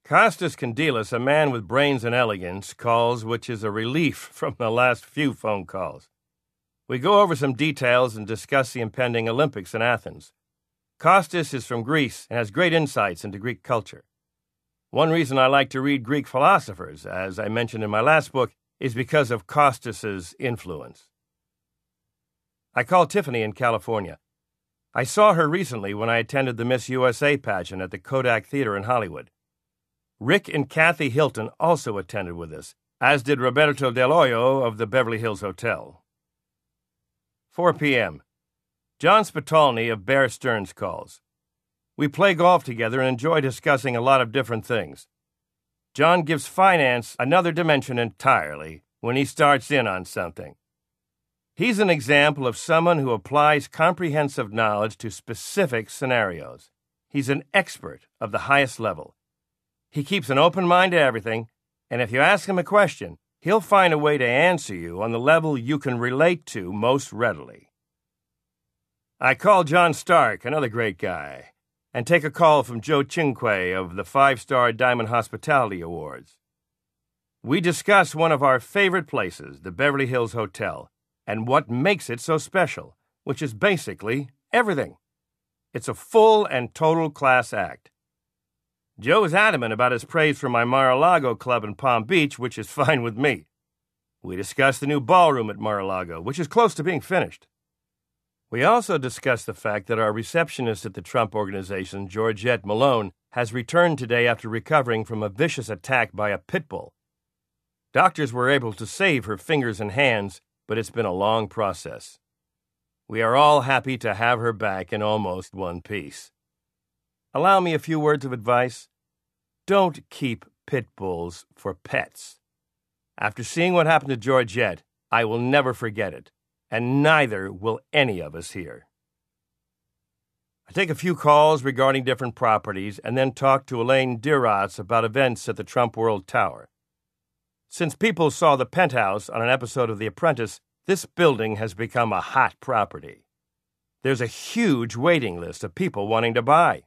Costas Condylas, a man with brains and elegance, calls, which is a relief from the last few phone calls. We go over some details and discuss the impending Olympics in Athens. Costas is from Greece and has great insights into Greek culture. One reason I like to read Greek philosophers, as I mentioned in my last book, is because of Costas's influence. I call Tiffany in California. I saw her recently when I attended the Miss USA pageant at the Kodak Theater in Hollywood. Rick and Kathy Hilton also attended with us, as did Roberto Del Hoyo of the Beverly Hills Hotel. 4 p.m. John Spitalny of Bear Stearns calls. We play golf together and enjoy discussing a lot of different things. John gives finance another dimension entirely when he starts in on something. He's an example of someone who applies comprehensive knowledge to specific scenarios. He's an expert of the highest level. He keeps an open mind to everything, and if you ask him a question, he'll find a way to answer you on the level you can relate to most readily. I call John Stark, another great guy, and take a call from Joe Cinque of the 5-Star Diamond Hospitality Awards. We discuss one of our favorite places, the Beverly Hills Hotel, and what makes it so special, which is basically everything. It's a full and total class act. Joe is adamant about his praise for my Mar-a-Lago club in Palm Beach, which is fine with me. We discuss the new ballroom at Mar-a-Lago, which is close to being finished. We also discuss the fact that our receptionist at the Trump Organization, Georgette Malone, has returned today after recovering from a vicious attack by a pit bull. Doctors were able to save her fingers and hands, but it's been a long process. We are all happy to have her back in almost one piece. Allow me a few words of advice. Don't keep pit bulls for pets. After seeing what happened to Georgette, I will never forget it. And neither will any of us here. I take a few calls regarding different properties and then talk to Elaine Diratz about events at the Trump World Tower. Since people saw the penthouse on an episode of The Apprentice, this building has become a hot property. There's a huge waiting list of people wanting to buy.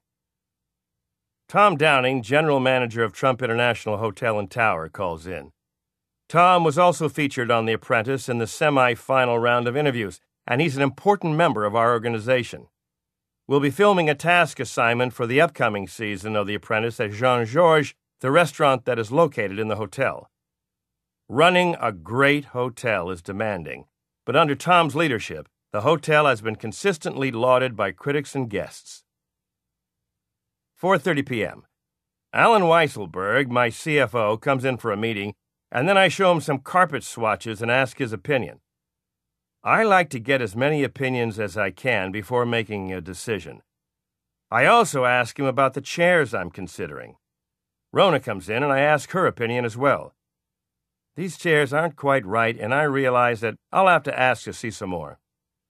Tom Downing, general manager of Trump International Hotel and Tower, calls in. Tom was also featured on The Apprentice in the semi-final round of interviews, and he's an important member of our organization. We'll be filming a task assignment for the upcoming season of The Apprentice at Jean-Georges, the restaurant that is located in the hotel. Running a great hotel is demanding, but under Tom's leadership, the hotel has been consistently lauded by critics and guests. 4:30 p.m. Alan Weisselberg, my CFO, comes in for a meeting, and then I show him some carpet swatches and ask his opinion. I like to get as many opinions as I can before making a decision. I also ask him about the chairs I'm considering. Rona comes in, and I ask her opinion as well. These chairs aren't quite right, and I realize that I'll have to ask to see some more.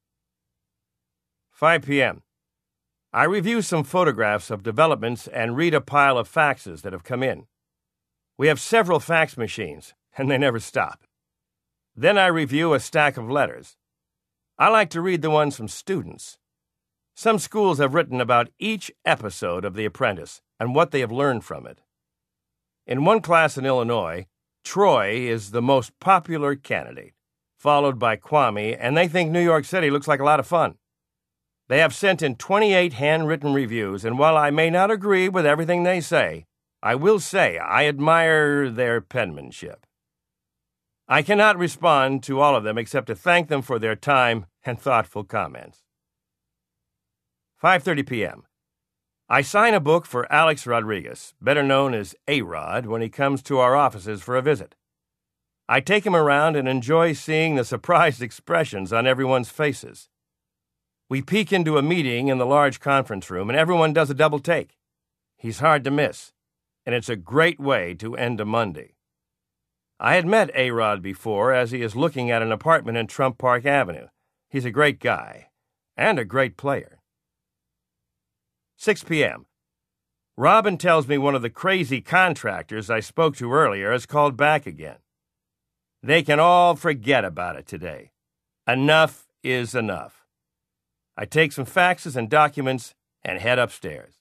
5 p.m. I review some photographs of developments and read a pile of faxes that have come in. We have several fax machines, and they never stop. Then I review a stack of letters. I like to read the ones from students. Some schools have written about each episode of The Apprentice and what they have learned from it. In one class in Illinois, Troy is the most popular candidate, followed by Kwame, and they think New York City looks like a lot of fun. They have sent in 28 handwritten reviews, and while I may not agree with everything they say, I will say I admire their penmanship. I cannot respond to all of them except to thank them for their time and thoughtful comments. 5:30 p.m. I sign a book for Alex Rodriguez, better known as A-Rod, when he comes to our offices for a visit. I take him around and enjoy seeing the surprised expressions on everyone's faces. We peek into a meeting in the large conference room, and everyone does a double take. He's hard to miss, and it's a great way to end a Monday. I had met A-Rod before as he is looking at an apartment in Trump Park Avenue. He's a great guy, and a great player. 6 p.m. Robin tells me one of the crazy contractors I spoke to earlier has called back again. They can all forget about it today. Enough is enough. I take some faxes and documents and head upstairs.